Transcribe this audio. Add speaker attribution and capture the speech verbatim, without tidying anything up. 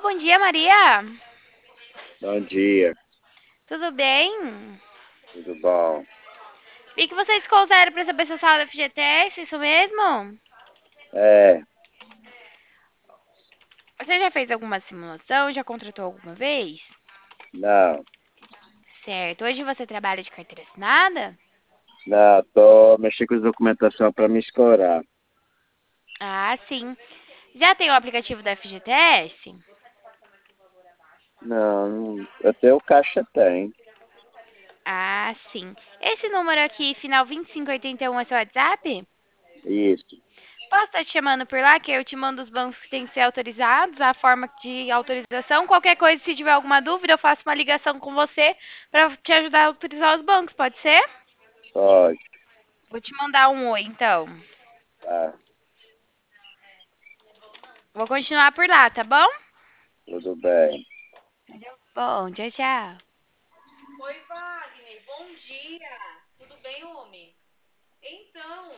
Speaker 1: bom dia, Maria.
Speaker 2: Bom dia,
Speaker 1: Tudo bem?
Speaker 2: tudo bom?
Speaker 1: Vi que você escolheu zero para saber se eu sala da F G T S, isso mesmo?
Speaker 2: É,
Speaker 1: Você já fez alguma simulação? Já contratou alguma vez?
Speaker 2: não,
Speaker 1: Certo. Hoje você trabalha de carteira assinada?
Speaker 2: não, tô mexendo com documentação para me escorar.
Speaker 1: Ah, sim. Já tem o aplicativo da F G T S?
Speaker 2: Não, não- até o caixa tem.
Speaker 1: Ah, sim. Esse número aqui, final vinte e cinco oitenta e um, é seu WhatsApp?
Speaker 2: Isso,
Speaker 1: Posso estar te chamando por lá, que eu te mando os bancos que têm que ser autorizados, a forma de autorização. Qualquer coisa, se tiver alguma dúvida, eu faço uma ligação com você para te ajudar a autorizar os bancos, pode ser?
Speaker 2: pode,
Speaker 1: Vou te mandar um oi, então.
Speaker 2: tá,
Speaker 1: Vou continuar por lá, tá bom?
Speaker 2: tudo bem.
Speaker 1: Bom, tchau, tchau. Oi, Wagner, bom dia. Tudo bem, homem? Então,